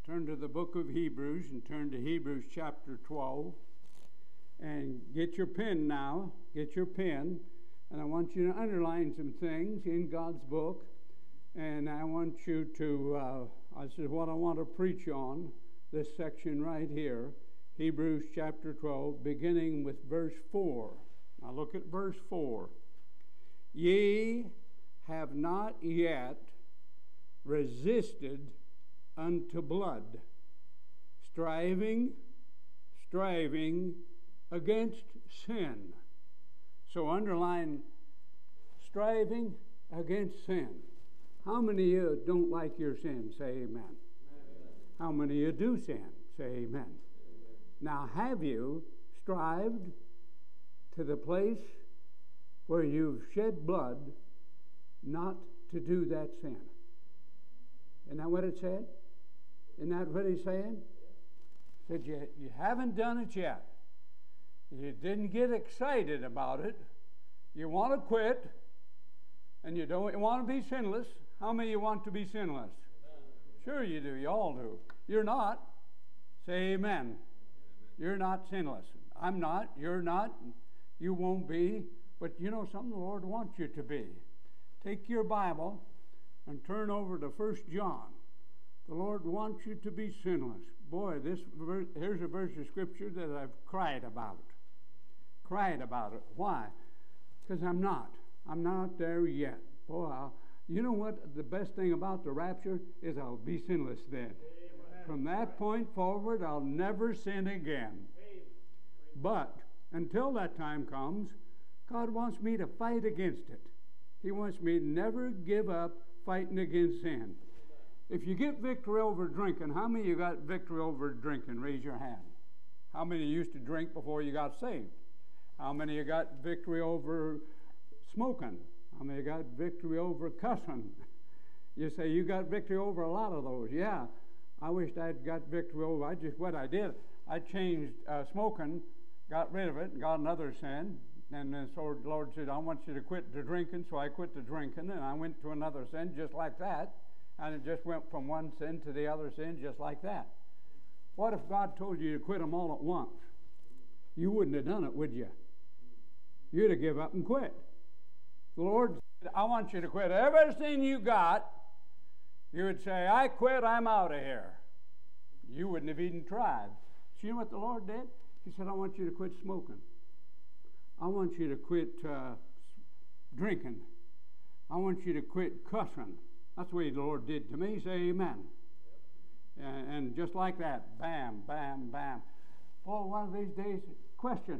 turn to the book of Hebrews and turn to Hebrews chapter 12. And get your pen now. Get your pen. And I want you to underline some things in God's book. And I want you to, this is what I want to preach on, this section right here. Hebrews chapter 12, beginning with verse 4. Now look at verse 4. Ye have not yet resisted unto blood, striving against sin. So underline striving against sin. How many of you don't like your sin? Say amen. Amen. How many of you do sin? Say amen. Amen. Now, have you strived to the place where you've shed blood not to do that sin? Isn't that what it said? Isn't that what he's saying? Said you haven't done it yet. You didn't get excited about it. You want to quit, and you don't want to be sinless. How many of you want to be sinless? Sure you do. You all do. You're not. Say amen. You're not sinless. I'm not. You're not. You won't be. But you know something? The Lord wants you to be. Take your Bible and turn over to 1 John. The Lord wants you to be sinless. Boy, here's a verse of Scripture that I've cried about. Cried about it. Why? Because I'm not. I'm not there yet. Boy, you know what? The best thing about the rapture is I'll be sinless then. Amen. From that point forward, I'll never sin again. Amen. But until that time comes, God wants me to fight against it. He wants me to never give up fighting against sin. If you get victory over drinking, how many of you got victory over drinking? Raise your hand. How many of you used to drink before you got saved? How many of you got victory over smoking? How many of you got victory over cussing? You say you got victory over a lot of those. Yeah, I wished I'd got victory over. What I did, I changed smoking, got rid of it, and got another sin. And then so the Lord said, I want you to quit the drinking. So I quit the drinking, and I went to another sin just like that. And it just went from one sin to the other sin just like that. What if God told you to quit them all at once? You wouldn't have done it, would you? You'd have given up and quit. The Lord said, I want you to quit everything you got. You would say, I quit, I'm out of here. You wouldn't have even tried. So you know what the Lord did? He said, I want you to quit smoking. I want you to quit drinking. I want you to quit cussing. That's the way the Lord did to me. Say amen. And just like that, bam, bam, bam. Oh, one of these days, question.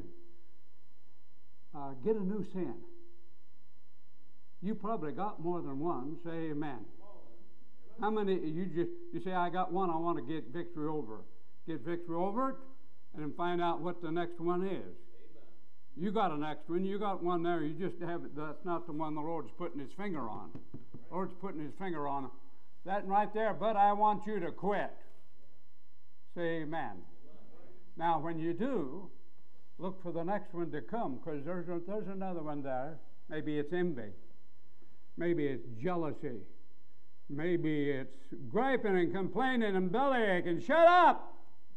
Get a new sin. You probably got more than one. Say amen. How many, you say, I got one I want to get victory over. Get victory over it, and then find out what the next one is. Amen. You got an next one. You got one there. You just have it. That's not the one the Lord's putting his finger on. The Lord's putting his finger on that right there. But I want you to quit. Say amen. Now, when you do, look for the next one to come, because there's another one there. Maybe it's envy. Maybe it's jealousy. Maybe it's griping and complaining and bellyaching. Shut up!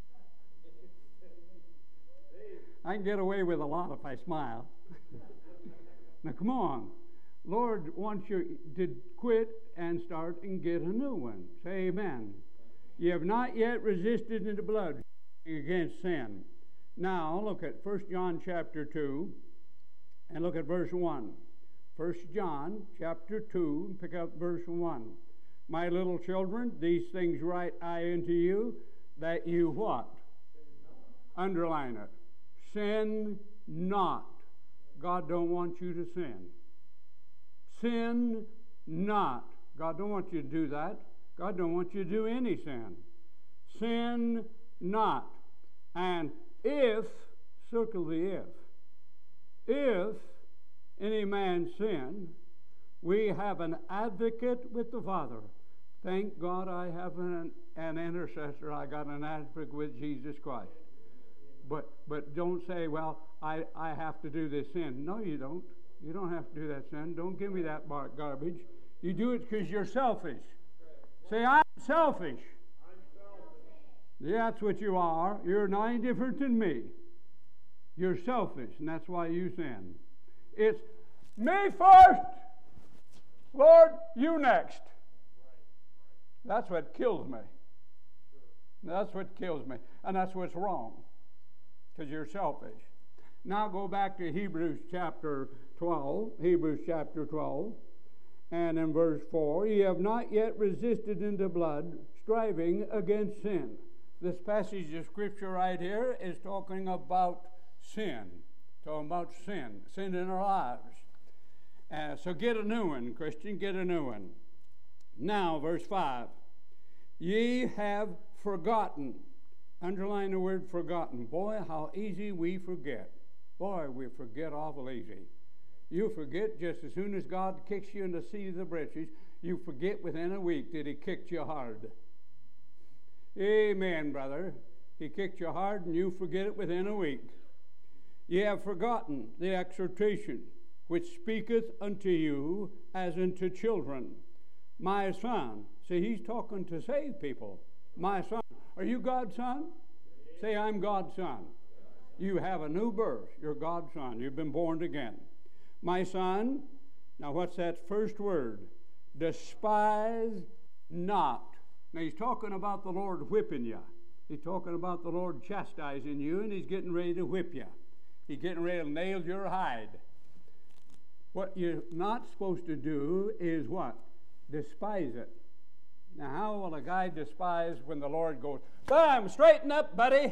I can get away with a lot if I smile. Now, come on. Lord wants you to quit and start and get a new one. Say amen. You have not yet resisted in the blood against sin. Now, look at 1 John chapter 2 and look at verse 1. 1 John chapter 2, pick up verse 1. My little children, these things write I unto you, that you what? Underline it. Sin not. God don't want you to sin. Sin not. God don't want you to do that. God don't want you to do any sin. Sin not. And if, circle the if any man sin, we have an advocate with the Father. Thank God I have an intercessor. I got an advocate with Jesus Christ. But don't say, well, I have to do this sin. No, you don't. You don't have to do that sin. Don't give me that garbage. You do it because you're selfish. Say, I'm selfish. Yeah, that's what you are. You're not any different than me. You're selfish, and that's why you sin. It's me first, Lord, you next. That's what kills me. That's what kills me. And that's what's wrong, because you're selfish. Now go back to Hebrews chapter 12. Hebrews chapter 12. And in verse 4, ye have not yet resisted unto blood, striving against sin. This passage of Scripture right here is talking about sin. Talking about sin in our lives. So get a new one, Christian, get a new one. Now, verse 5. Ye have forgotten. Underline the word forgotten. Boy, how easy we forget. Boy, we forget awful easy. You forget just as soon as God kicks you in the seat of the britches, you forget within a week that He kicked you hard. Amen, brother. He kicked you hard and you forget it within a week. Ye have forgotten the exhortation which speaketh unto you as unto children. My son. See, he's talking to saved people. My son. Are you God's son? Say, I'm God's son. You have a new birth. You're God's son. You've been born again. My son. Now, what's that first word? Despise not. Now, he's talking about the Lord whipping you. He's talking about the Lord chastising you, and He's getting ready to whip you. He's getting ready to nail your hide. What you're not supposed to do is what? Despise it. Now, how will a guy despise when the Lord goes, bam, straighten up, buddy?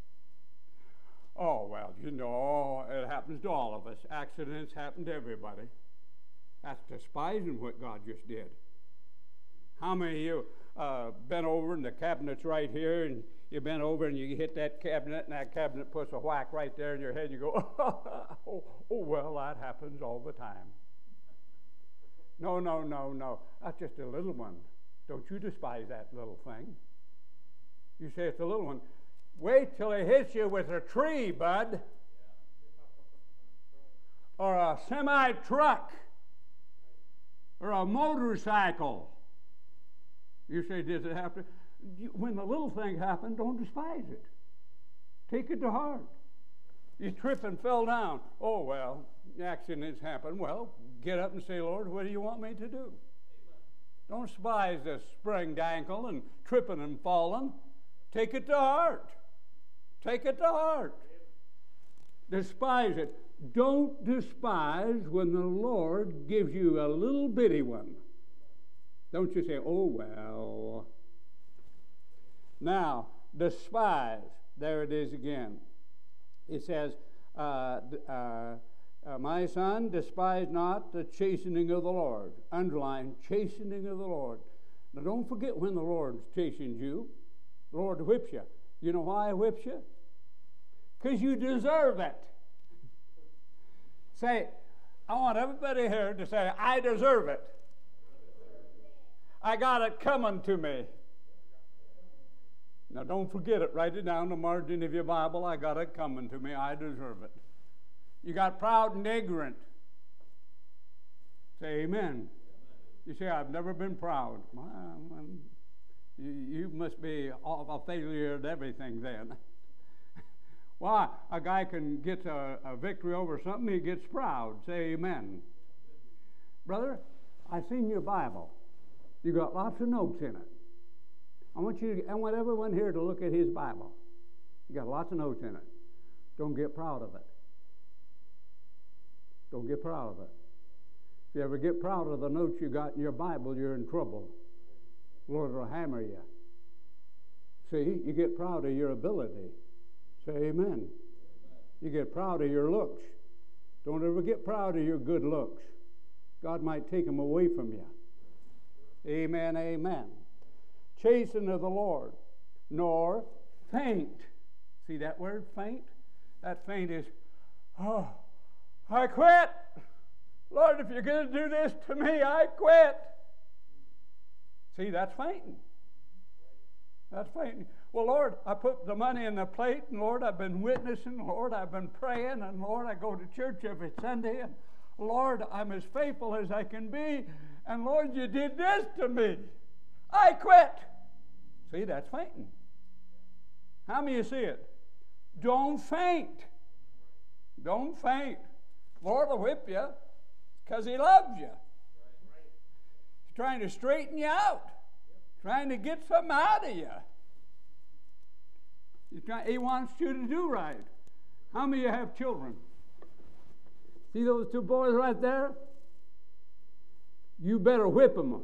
Oh, well, you know, it happens to all of us. Accidents happen to everybody. That's despising what God just did. How many of you bent over and the cabinet's right here, and you bent over and you hit that cabinet, and that cabinet puts a whack right there in your head, and you go, oh, well, that happens all the time. No. That's just a little one. Don't you despise that little thing. You say it's a little one. Wait till it hits you with a tree, bud. Or a semi-truck. Or a motorcycle. You say, does it have to? When the little thing happened, don't despise it. Take it to heart. You trip and fell down. Oh, well, accidents happen. Well, get up and say, Lord, what do you want me to do? Amen. Don't despise the sprained ankle and tripping and falling. Take it to heart. Take it to heart. Amen. Despise it. Don't despise when the Lord gives you a little bitty one. Don't you say, oh, well. Now, despise. There it is again. It says, my son, despise not the chastening of the Lord. Underline, chastening of the Lord. Now, don't forget when the Lord chastens you. The Lord whips you. You know why He whips you? Because you deserve it. Say, I want everybody here to say, I deserve it. I got it coming to me. Now, don't forget it. Write it down the margin of your Bible. I got it coming to me. I deserve it. You got proud and ignorant. Say amen. You say, I've never been proud. Well, you must be a failure at everything then. Why? A guy can get a victory over something, he gets proud. Say amen. Brother, I've seen your Bible. You got lots of notes in it. I want everyone here to look at his Bible. You got lots of notes in it. Don't get proud of it. Don't get proud of it. If you ever get proud of the notes you got in your Bible, you're in trouble. The Lord will hammer you. See, you get proud of your ability. Say amen. You get proud of your looks. Don't ever get proud of your good looks. God might take them away from you. Amen, amen. Chasten of the Lord, nor faint. See that word, faint? That faint is, oh, I quit. Lord, if you're going to do this to me, I quit. See, that's fainting. That's fainting. Well, Lord, I put the money in the plate, and Lord, I've been witnessing. Lord, I've been praying, and Lord, I go to church every Sunday, and Lord, I'm as faithful as I can be, and Lord, you did this to me. I quit. See, that's fainting. How many of you see it? Don't faint. Don't faint. Lord will whip you because He loves you. He's trying to straighten you out. Trying to get something out of you. He wants you to do right. How many of you have children? See those two boys right there? You better whip them.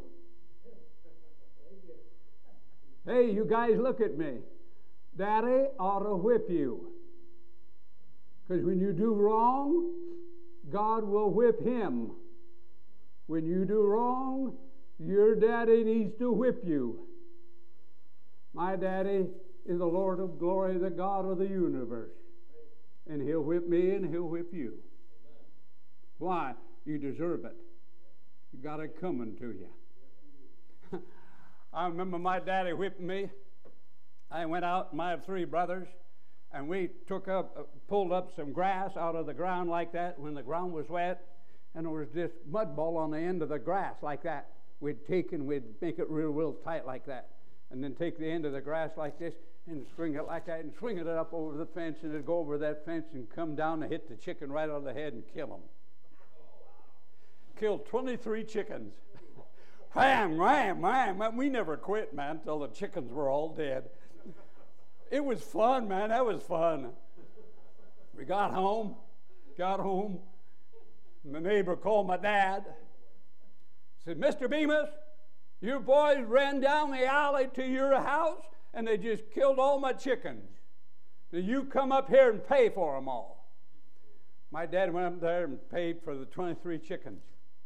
Hey, you guys, look at me. Daddy ought to whip you. Because when you do wrong, God will whip him. When you do wrong, your daddy needs to whip you. My daddy is the Lord of glory, the God of the universe. And He'll whip me and He'll whip you. Why? You deserve it. You got it coming to you. I remember my daddy whipping me. I went out, my 3 brothers, and we pulled up some grass out of the ground like that when the ground was wet, and there was this mud ball on the end of the grass like that. We'd make it real tight like that, and then take the end of the grass like this and string it like that and swing it up over the fence, and it'd go over that fence and come down and hit the chicken right on the head and kill him. Killed 23 chickens. Wham, wham, wham. We never quit, man, until the chickens were all dead. It was fun, man. That was fun. We got home, and the neighbor called my dad. Said, Mr. Bemis, your boys ran down the alley to your house, and they just killed all my chickens. Now you come up here and pay for them all. My dad went up there and paid for the 23 chickens.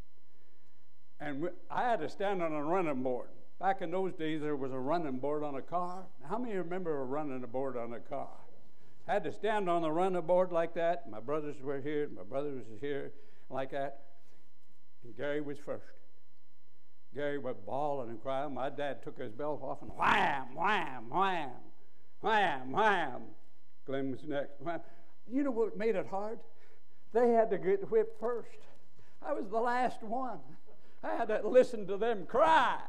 And I had to stand on a running board. Back in those days, there was a running board on a car. How many remember running a board on a car? Had to stand on the running board like that. My brothers were here. My brother was here like that. And Gary was first. Gary was bawling and crying. My dad took his belt off and wham, wham, wham, wham, wham. Glenn was next. Wham. You know what made it hard? They had to get whipped first. I was the last one. I had to listen to them cry.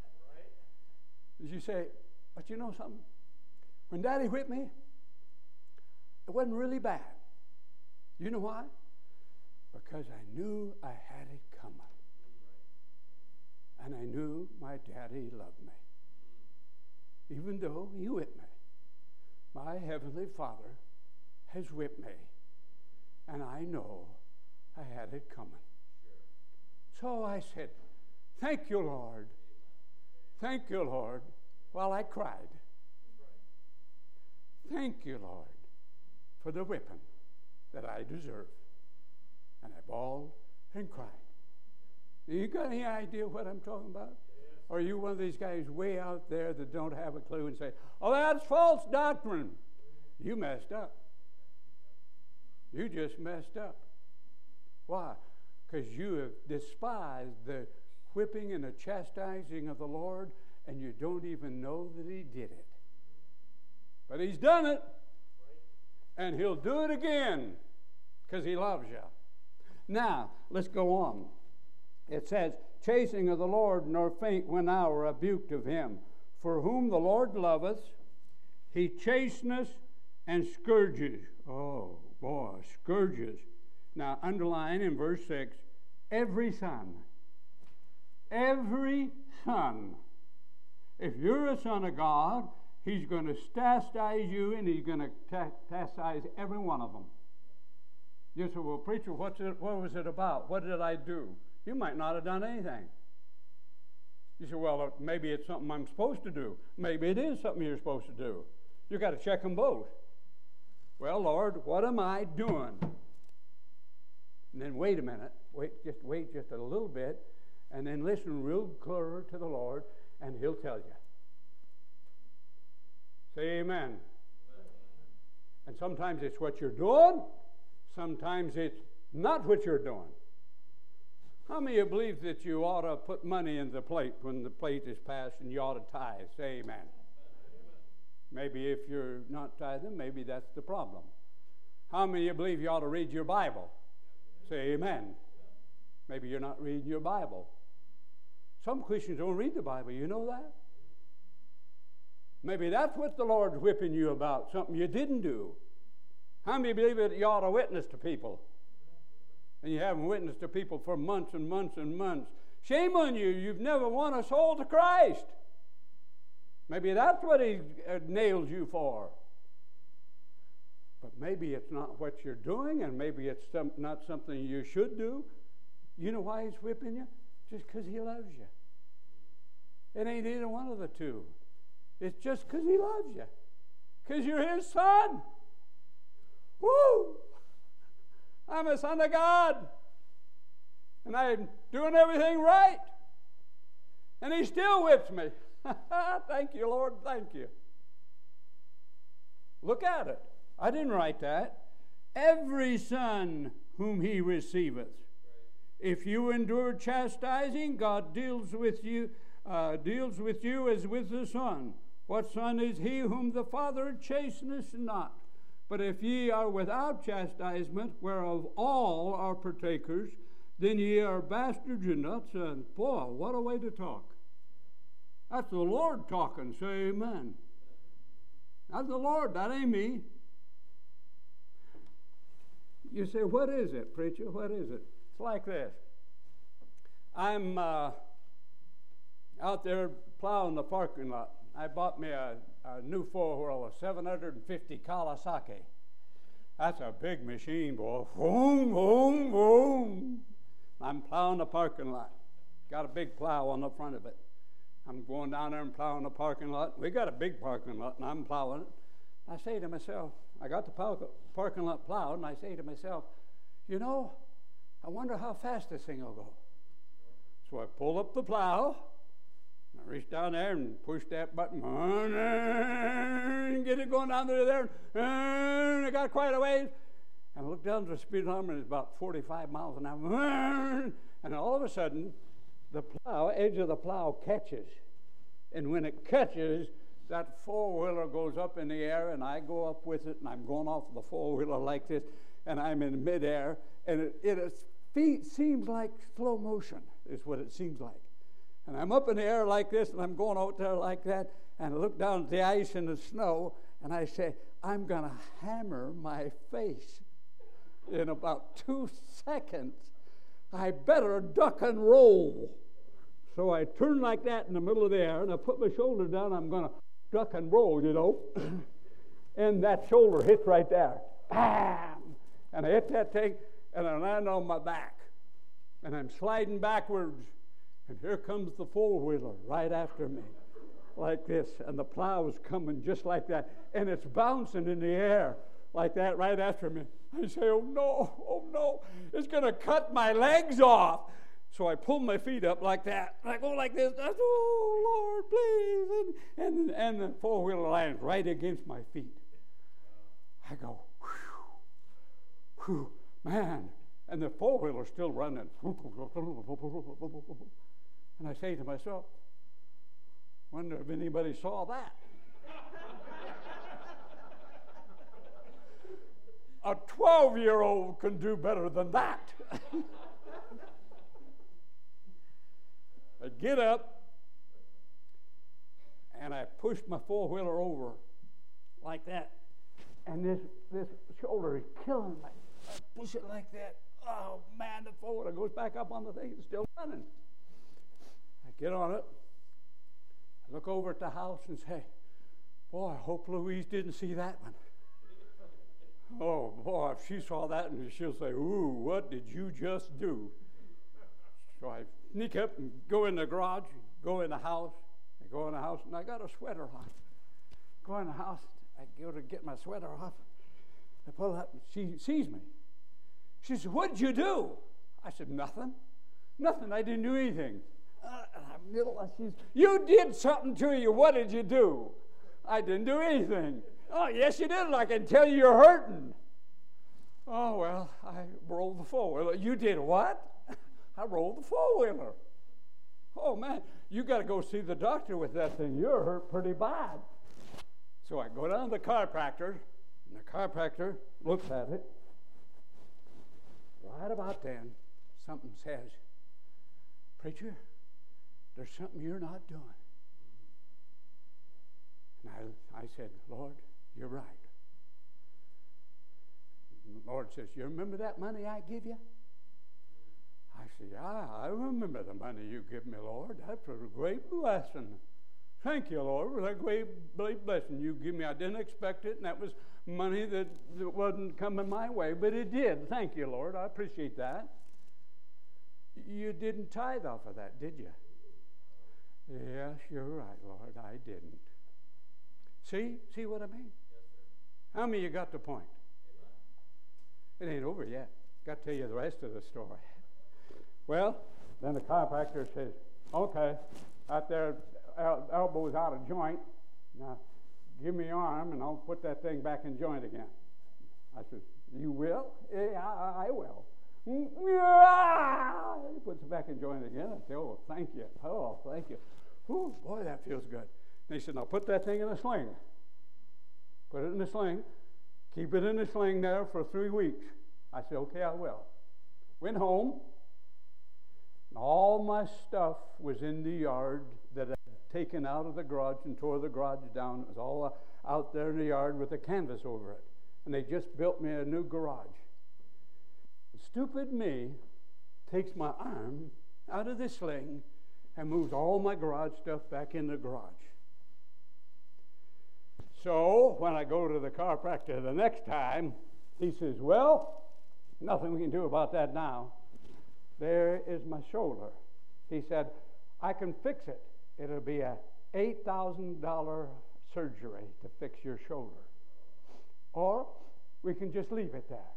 As you say, but you know something? When Daddy whipped me, it wasn't really bad. You know why? Because I knew I had it coming. And I knew my daddy loved me. Even though he whipped me. My Heavenly Father has whipped me. And I know I had it coming. So I said, thank you, Lord. Thank you, Lord, while I cried. Thank you, Lord, for the whipping that I deserve. And I bawled and cried. You got any idea what I'm talking about? Yes. Or are you one of these guys way out there that don't have a clue and say, oh, that's false doctrine? You messed up. You just messed up. Why? Because you have despised the whipping and the chastising of the Lord, and you don't even know that He did it. But He's done it, and He'll do it again because He loves you. Now, let's go on. It says, chasing of the Lord, nor faint when thou art rebuked of Him. For whom the Lord loveth, He chasteneth and scourges. Oh, boy, scourges. Now, underline in verse 6, every son. Every son. If you're a son of God, He's going to chastise you, and He's going to chastise every one of them. You say, well, preacher, what was it about? What did I do? You might not have done anything. You say, well, maybe it's something I'm supposed to do. Maybe it is something you're supposed to do. You've got to check them both. Well, Lord, what am I doing? And then wait a minute. Wait just a little bit, and then listen real clear to the Lord, and He'll tell you. Say amen. Amen. And sometimes it's what you're doing. Sometimes it's not what you're doing. How many of you believe that you ought to put money in the plate when the plate is passed and you ought to tithe? Say amen. Maybe if you're not tithing, maybe that's the problem. How many of you believe you ought to read your Bible? Say amen. Maybe you're not reading your Bible. Some Christians don't read the Bible. You know that? Maybe that's what the Lord's whipping you about, something you didn't do. How many believe that you ought to witness to people? And you haven't witnessed to people for months and months and months. Shame on you. You've never won a soul to Christ. Maybe that's what He nails you for. But maybe it's not what you're doing, and maybe it's not something you should do. You know why He's whipping you? Just because He loves you. It ain't either one of the two. It's just because He loves you. Because you're His son. Woo! I'm a son of God. And I'm doing everything right. And He still whips me. Thank you, Lord. Thank you. Look at it. I didn't write that. Every son whom He receiveth. If you endure chastising, God deals with you as with the son. What son is he whom the Father chasteneth not? But if ye are without chastisement, whereof all are partakers, then ye are bastards and not sons. Boy, what a way to talk. That's the Lord talking. Say amen. That's the Lord. That ain't me. You say, what is it, preacher? What is it? It's like this. I'm out there plowing the parking lot. I bought me a new four-wheel, a 750 Kawasaki. That's a big machine, boy. Boom, boom, boom. I'm plowing the parking lot. Got a big plow on the front of it. I'm going down there and plowing the parking lot. We got a big parking lot, and I'm plowing it. I say to myself, I got the parking lot plowed, and I say to myself, you know, I wonder how fast this thing will go. So I pull up the plow, and I reach down there and push that button, and get it going down there, and I got quite a ways, and I look down at the speedometer, and it's about 45 miles an hour, and all of a sudden, the edge of the plow catches, and when it catches, that four-wheeler goes up in the air, and I go up with it, and I'm going off the four-wheeler like this, and I'm in midair, and it seems like slow motion is what it seems like. And I'm up in the air like this, and I'm going out there like that, and I look down at the ice and the snow, and I say, I'm going to hammer my face in about 2 seconds. I better duck and roll. So I turn like that in the middle of the air, and I put my shoulder down. I'm going to duck and roll, you know. And that shoulder hits right there. Bam! And I hit that thing, and I land on my back. And I'm sliding backwards. And here comes the four-wheeler right after me, like this. And the plow is coming just like that. And it's bouncing in the air like that right after me. I say, oh no, it's going to cut my legs off. So I pull my feet up like that. And I go like this. I say, oh, Lord, please. And the four-wheeler lands right against my feet. I go, whew, man. And the four-wheeler's still running. And I say to myself, wonder if anybody saw that. A 12-year-old can do better than that. I get up, and I push my four-wheeler over like that. And this shoulder is killing me. I push it like that. Oh, man, the four-wheeler goes back up on the thing. It's still running. I get on it. I look over at the house and say, boy, I hope Louise didn't see that one. Oh, boy, if she saw that, and she'll say, ooh, what did you just do? So I sneak up and go in the garage, go in the house. I go in the house, and I got a sweater on. Go in the house. I go to get my sweater off. I pull it up, and she sees me. She said, what did you do? I said, nothing. Nothing. I didn't do anything. She said, you did something to you. What did you do? I didn't do anything. Oh, yes, you did. I can tell you you're hurting. Oh, well, I rolled the four-wheeler. You did what? I rolled the four-wheeler. Oh, man, you got to go see the doctor with that thing. You're hurt pretty bad. So I go down to the chiropractor, and the chiropractor looks at it. Right about then, something says, preacher, there's something you're not doing. And I I said, Lord, you're right. The Lord says, you remember that money I give you? I said, yeah, I remember the money you give me, Lord. That was a great blessing. Thank you, Lord, for that great blessing you give me. I didn't expect it, and that was money that wasn't coming my way, but it did. Thank you, Lord. I appreciate that. You didn't tithe off of that, did you? Yes, you're right, Lord. I didn't. See what I mean? Yes, sir. How many of you got the point? It ain't over yet. Got to tell you the rest of the story. Well, then the chiropractor says, okay, out there, elbow's out of joint. Now, give me your arm, and I'll put that thing back in joint again. I said, you will? Yeah, I will. He puts it back in joint again. I said, oh, thank you. Oh, thank you. Whew, boy, that feels good. And he said, now put that thing in a sling. Put it in the sling. Keep it in the sling there for 3 weeks. I said, okay, I will. Went home. And all my stuff was in the yard that I'd taken out of the garage and tore the garage down. It was all out there in the yard with a canvas over it. And they just built me a new garage. Stupid me takes my arm out of the sling and moves all my garage stuff back in the garage. So when I go to the chiropractor the next time, he says, well, nothing we can do about that now. There is my shoulder. He said, I can fix it. It'll be a $8,000 surgery to fix your shoulder. Or we can just leave it there.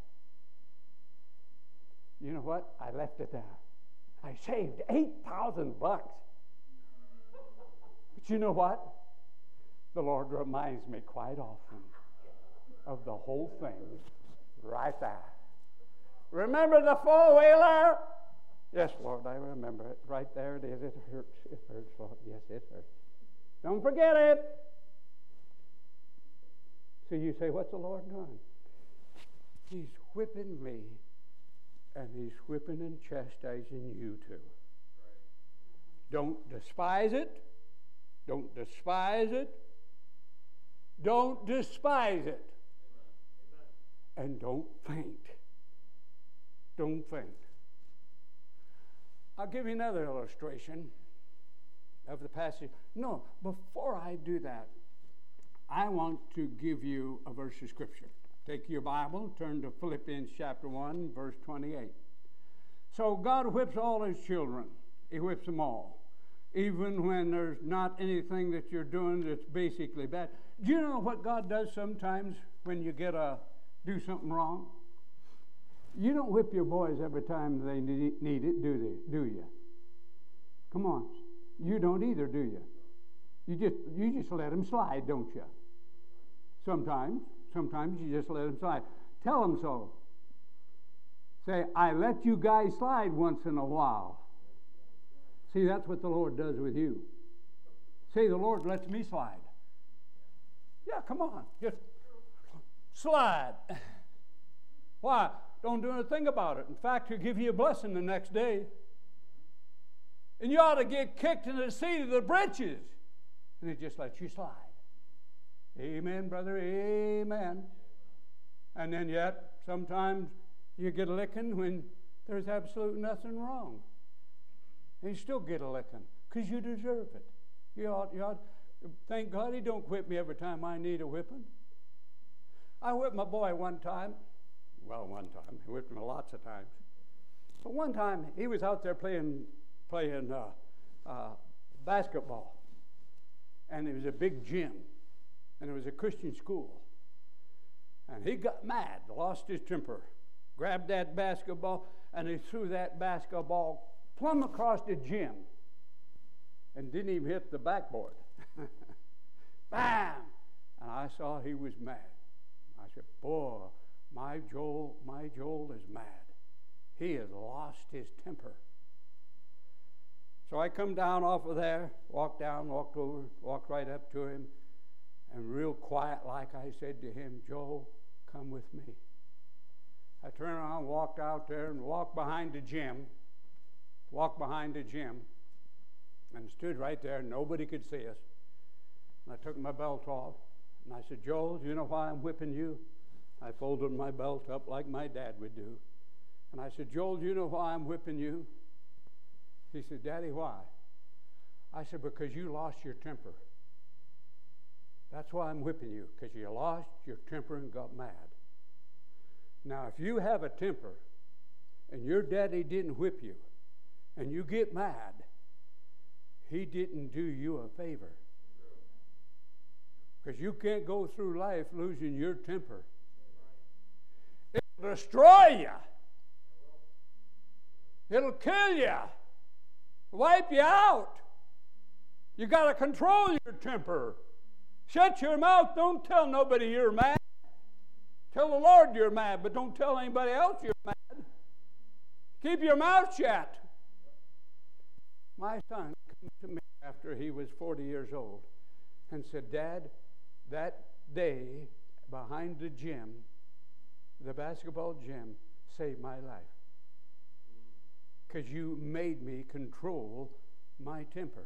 You know what? I left it there. I saved $8,000. But you know what? The Lord reminds me quite often of the whole thing right there. Remember the four-wheeler? Yes, Lord, I remember it. Right there it is. It hurts. It hurts, Lord. Yes, it hurts. Don't forget it. So you say, what's the Lord doing? He's whipping me, and he's whipping and chastising you too. Right. Don't despise it. Don't despise it. Don't despise it. Amen. And don't faint. Don't faint. I'll give you another illustration of the passage. No, before I do that, I want to give you a verse of Scripture. Take your Bible, turn to Philippians chapter 1, verse 28. So God whips all his children. He whips them all. Even when there's not anything that you're doing that's basically bad. Do you know what God does sometimes when you do something wrong? You don't whip your boys every time they need it, do you? Come on. You don't either, do you? You just let them slide, don't you? Sometimes you just let them slide. Tell them so. Say, I let you guys slide once in a while. See, that's what the Lord does with you. Say, the Lord lets me slide. Yeah, come on. Just slide. Why? Don't do anything about it. In fact, he'll give you a blessing the next day. And you ought to get kicked in the seat of the britches. And he just lets you slide. Amen, brother. Amen. And then yet, sometimes you get a licking when there's absolutely nothing wrong. And you still get a licking because you deserve it. You ought, thank God he don't whip me every time I need a whipping. I whipped my boy one time. Well, one time. He whipped me lots of times. But one time, he was out there playing basketball. And it was a big gym. And it was a Christian school. And he got mad, lost his temper, grabbed that basketball, and he threw that basketball plumb across the gym. And didn't even hit the backboard. Bam! And I saw he was mad. I said, boy, my Joel is mad. He has lost his temper. So I come down off of there, walked over, walked right up to him, and real quiet like I said to him, Joel, come with me. I turned around, walked out there, and walked behind the gym, and stood right there. Nobody could see us. And I took my belt off, and I said, Joel, do you know why I'm whipping you? I folded my belt up like my dad would do. And I said, Joel, do you know why I'm whipping you? He said, Daddy, why? I said, because you lost your temper. That's why I'm whipping you, because you lost your temper and got mad. Now, if you have a temper, and your daddy didn't whip you, and you get mad, he didn't do you a favor. Because you can't go through life losing your temper. It'll destroy you. It'll kill you. Wipe you out. You got to control your temper. Shut your mouth. Don't tell nobody you're mad. Tell the Lord you're mad, but don't tell anybody else you're mad. Keep your mouth shut. My son came to me after he was 40 years old and said, Dad, that day behind the gym, the basketball gym, saved my life. Because you made me control my temper.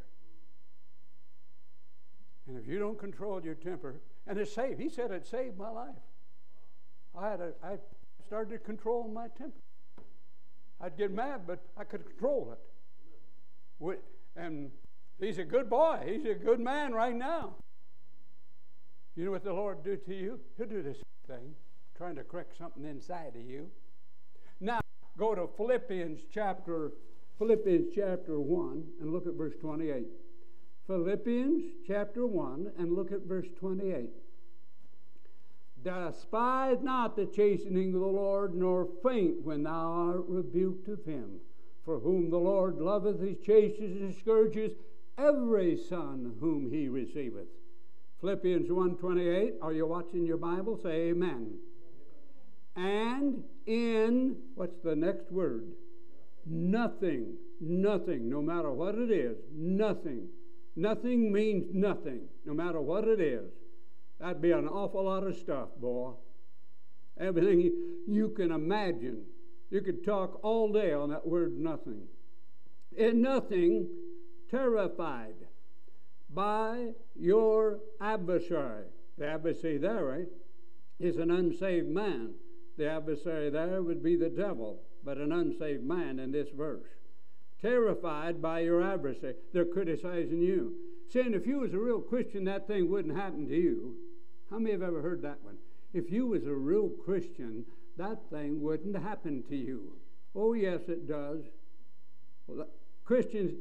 And if you don't control your temper, and it's saved, he said it saved my life. I started controlling my temper. I'd get mad, but I could control it. And he's a good boy. He's a good man right now. You know what the Lord do to you? He'll do this thing, trying to correct something inside of you. Now, go to Philippians chapter 1 and look at verse 28. Philippians chapter 1 and look at verse 28. Despise not the chastening of the Lord, nor faint when thou art rebuked of him. For whom the Lord loveth, he chastens and scourges every son whom he receiveth. Philippians 1:28. Are you watching your Bible? Say amen. And in, what's the next word? Nothing. Nothing, no matter what it is. Nothing. Nothing means nothing, no matter what it is. That'd be an awful lot of stuff, boy. Everything you can imagine. You could talk all day on that word nothing. In nothing, terrified by your adversary. The adversary there, right, is an unsaved man. The adversary there would be the devil, but an unsaved man in this verse. Terrified by your adversary. They're criticizing you. Saying if you was a real Christian, that thing wouldn't happen to you. How many have ever heard that one? If you was a real Christian, that thing wouldn't happen to you. Oh, yes, it does. Well, Christians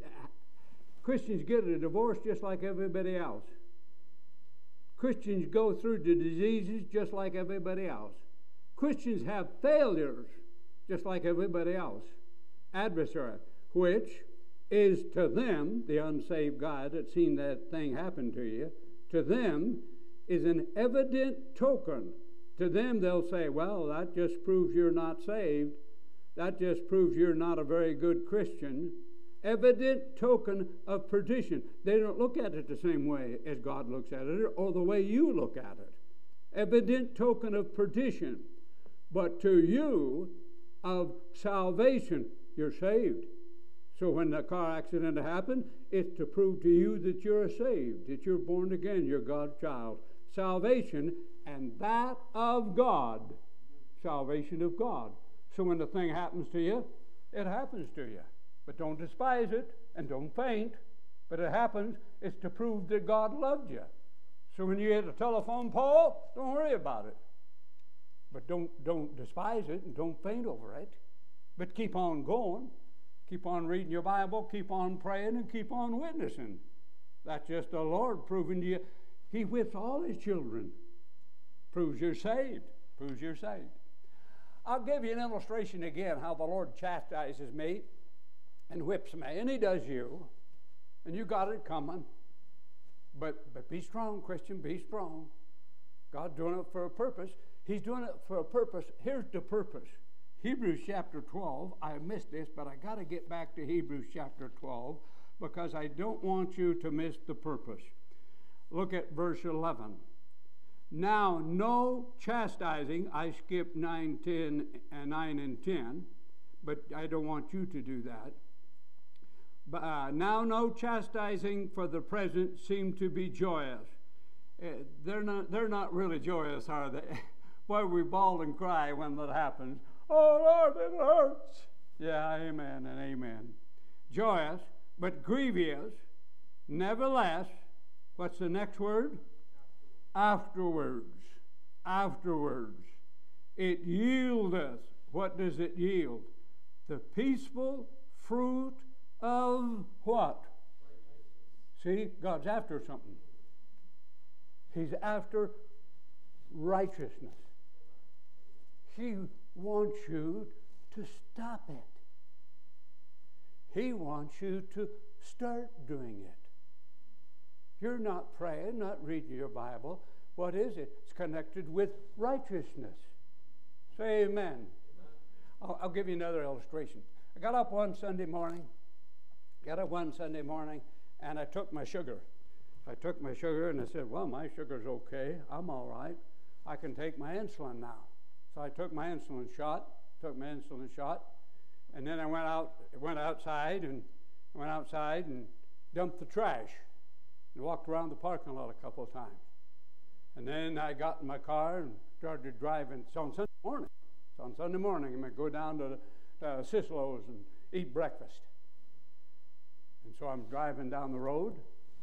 get a divorce just like everybody else. Christians go through the diseases just like everybody else. Christians have failures just like everybody else. Adversary, which is to them, the unsaved guy that's seen that thing happen to you, to them is an evident token. To them they'll say, well, that just proves you're not saved. That just proves you're not a very good Christian. Evident token of perdition. They don't look at it the same way as God looks at it or the way you look at it. Evident token of perdition. But to you, of salvation, you're saved. So when the car accident happened, it's to prove to you that you're saved, that you're born again, you're God's child. Salvation, and that of God. Salvation of God. So when the thing happens to you, it happens to you. But don't despise it, and don't faint. But it happens, it's to prove that God loved you. So when you hit a telephone pole, don't worry about it. But don't despise it, and don't faint over it. But keep on going. Keep on reading your Bible, keep on praying, and keep on witnessing. That's just the Lord proving to you. He whips all his children. Proves you're saved. Proves you're saved. I'll give you an illustration again how the Lord chastises me and whips me. And he does you. And you got it coming. But be strong, Christian. Be strong. God's doing it for a purpose. He's doing it for a purpose. Here's the purpose. Hebrews chapter 12. I missed this, but I got to get back to Hebrews chapter 12 because I don't want you to miss the purpose. Look at verse 11. Now, no chastising. I skipped 9 and 10, but I don't want you to do that. But now no chastising for the present seem to be joyous, they're not really joyous, are they? Boy, we bawl and cry when that happens. Oh, Lord, it hurts. Yeah, amen and amen. Joyous, but grievous. Nevertheless, what's the next word? Afterwards. Afterwards. It yieldeth. What does it yield? The peaceful fruit of what? See, God's after something. He's after righteousness. He wants you to stop it. He wants you to start doing it. You're not praying, not reading your Bible. What is it? It's connected with righteousness. Say amen. I'll give you another illustration. I got up one Sunday morning, and I took my sugar. I took my sugar, and I said, well, my sugar's okay. I'm all right. I can take my insulin now. So I took my insulin shot, and then I went outside and dumped the trash and walked around the parking lot a couple of times. And then I got in my car and started driving. It's on Sunday morning. I'm going to go down to Cicillo's and eat breakfast. And so I'm driving down the road,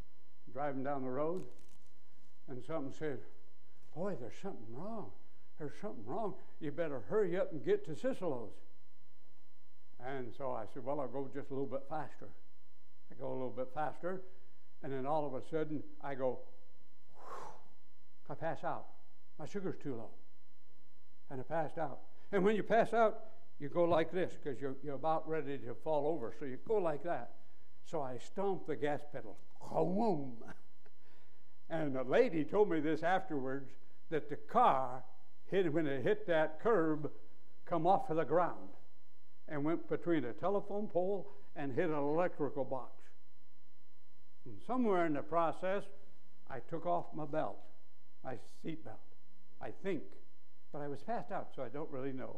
and something said, boy, there's something wrong. You better hurry up and get to Cicillo's. And so I said, well, I'll go just a little bit faster. I go a little bit faster, and then all of a sudden I go, whew, I pass out. My sugar's too low. And I passed out. And when you pass out, you go like this because you're about ready to fall over. So you go like that. So I stomped the gas pedal. Kawoom! And the lady told me this afterwards, that the car, when it hit that curb, come off of the ground and went between a telephone pole and hit an electrical box. And somewhere in the process, I took off my belt, my seat belt, I think. But I was passed out, so I don't really know.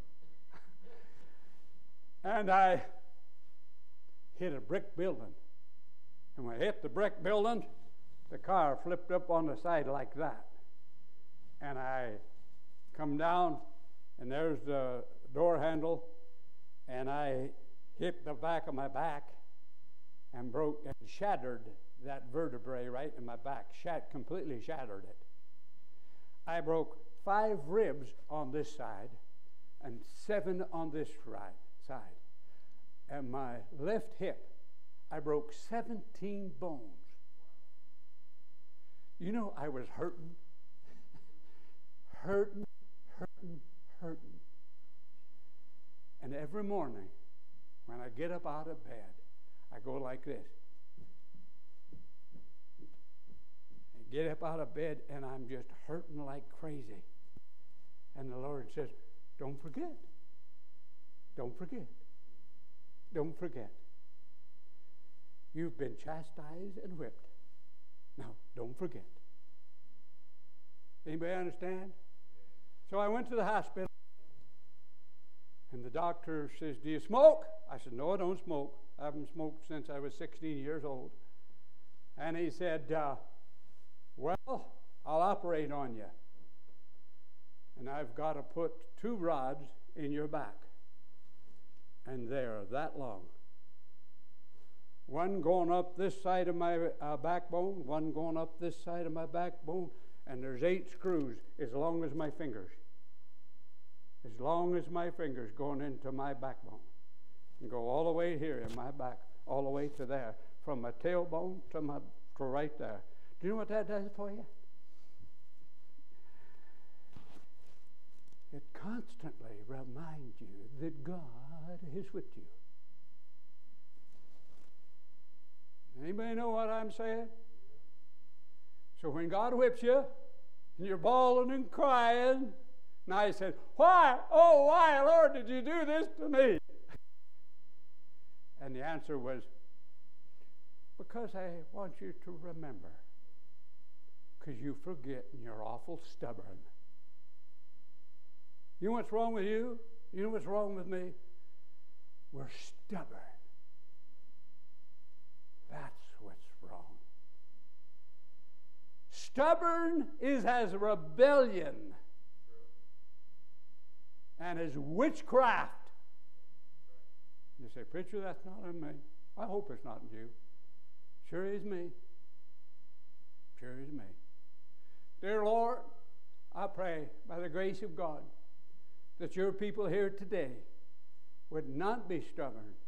And I hit a brick building. And when I hit the brick building, the car flipped up on the side like that. And I come down, and there's the door handle, and I hit the back of my back and broke and shattered that vertebrae right in my back, completely shattered it. I broke 5 ribs on this side and 7 on this side. And my left hip, I broke 17 bones. You know, I was hurting. And every morning, when I get up out of bed, I go like this. I get up out of bed, and I'm just hurting like crazy. And the Lord says, don't forget. Don't forget. Don't forget. You've been chastised and whipped. Now, don't forget. Anybody understand? So I went to the hospital, and the doctor says, do you smoke? I said, no, I don't smoke. I haven't smoked since I was 16 years old. And he said, well, I'll operate on you. And I've got to put 2 rods in your back. And they're that long. One going up this side of my backbone, one going up this side of my backbone, and there's 8 screws as long as my fingers. As long as my fingers going into my backbone. And go all the way here in my back, all the way to there. From my tailbone to right there. Do you know what that does for you? It constantly reminds you that God is with you. Anybody know what I'm saying? So when God whips you, and you're bawling and crying, now he said, why, oh, why, Lord, did you do this to me? And the answer was, because I want you to remember. Because you forget and you're awful stubborn. You know what's wrong with you? You know what's wrong with me? We're stubborn. That's what's wrong. stubborn is as rebellion and as witchcraft. You say, preacher, that's not in me. I hope it's not in you. Sure is me. Sure is me. Dear Lord, I pray by the grace of God that your people here today would not be stubborn,